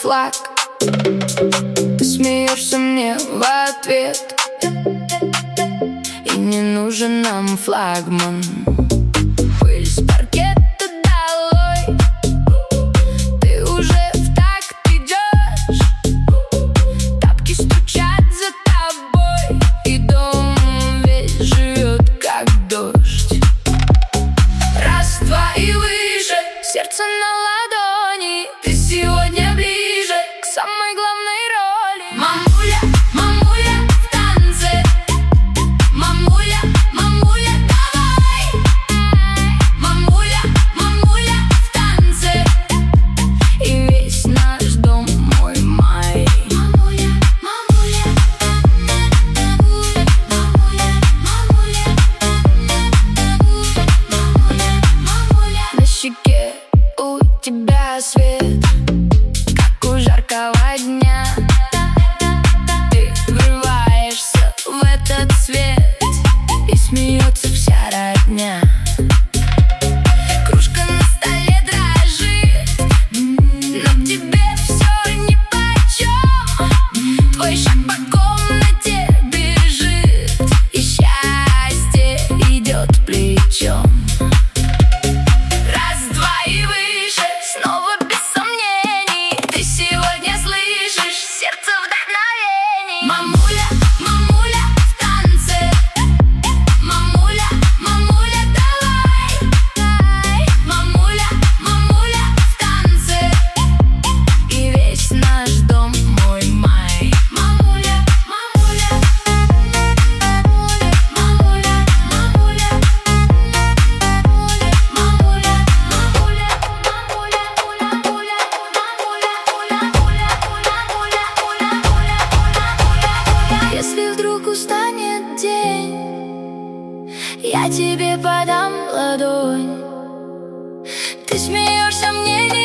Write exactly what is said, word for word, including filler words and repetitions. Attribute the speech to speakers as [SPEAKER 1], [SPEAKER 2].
[SPEAKER 1] флаг. Ты смеешься мне в ответ, и не нужен нам флагман. Пыль с паркета долой, ты уже в такт идешь. Тапки стучат за тобой, и дом весь живет как дождь. Раз, два и выше, сердце на ладони. Ты сегодня ближе к самой главной роли. Мамуля, мамуля, в танце. Мамуля, мамуля, давай. Мамуля, мамуля, в танце. И весь наш дом мой май. Мамуля, мамуля, мамуля, мамуля, мамуля, мамуля. На щеке у тебя свет, как у жаркого дня. Ты врываешься в этот свет, и смеется вся родня. Кружка на столе дрожит, но тебе все нипочем. Твой шаг по комнате бежит, и счастье идет плечом. Раз, два и выше, снова без сомнений. Ты сегодня слышишь сердце вдохновений. Мамуля, мамуля, в танце. Мамуля, мамуля, давай. Мамуля, мамуля, в танце. И весь наш дом мой май. Мамуля, мамуля, мамуля, мамуля, мамуля, мамуля, мамуля, мамуля. Если вдруг устанет день, я тебе подам ладонь. Ты смеешься, мне не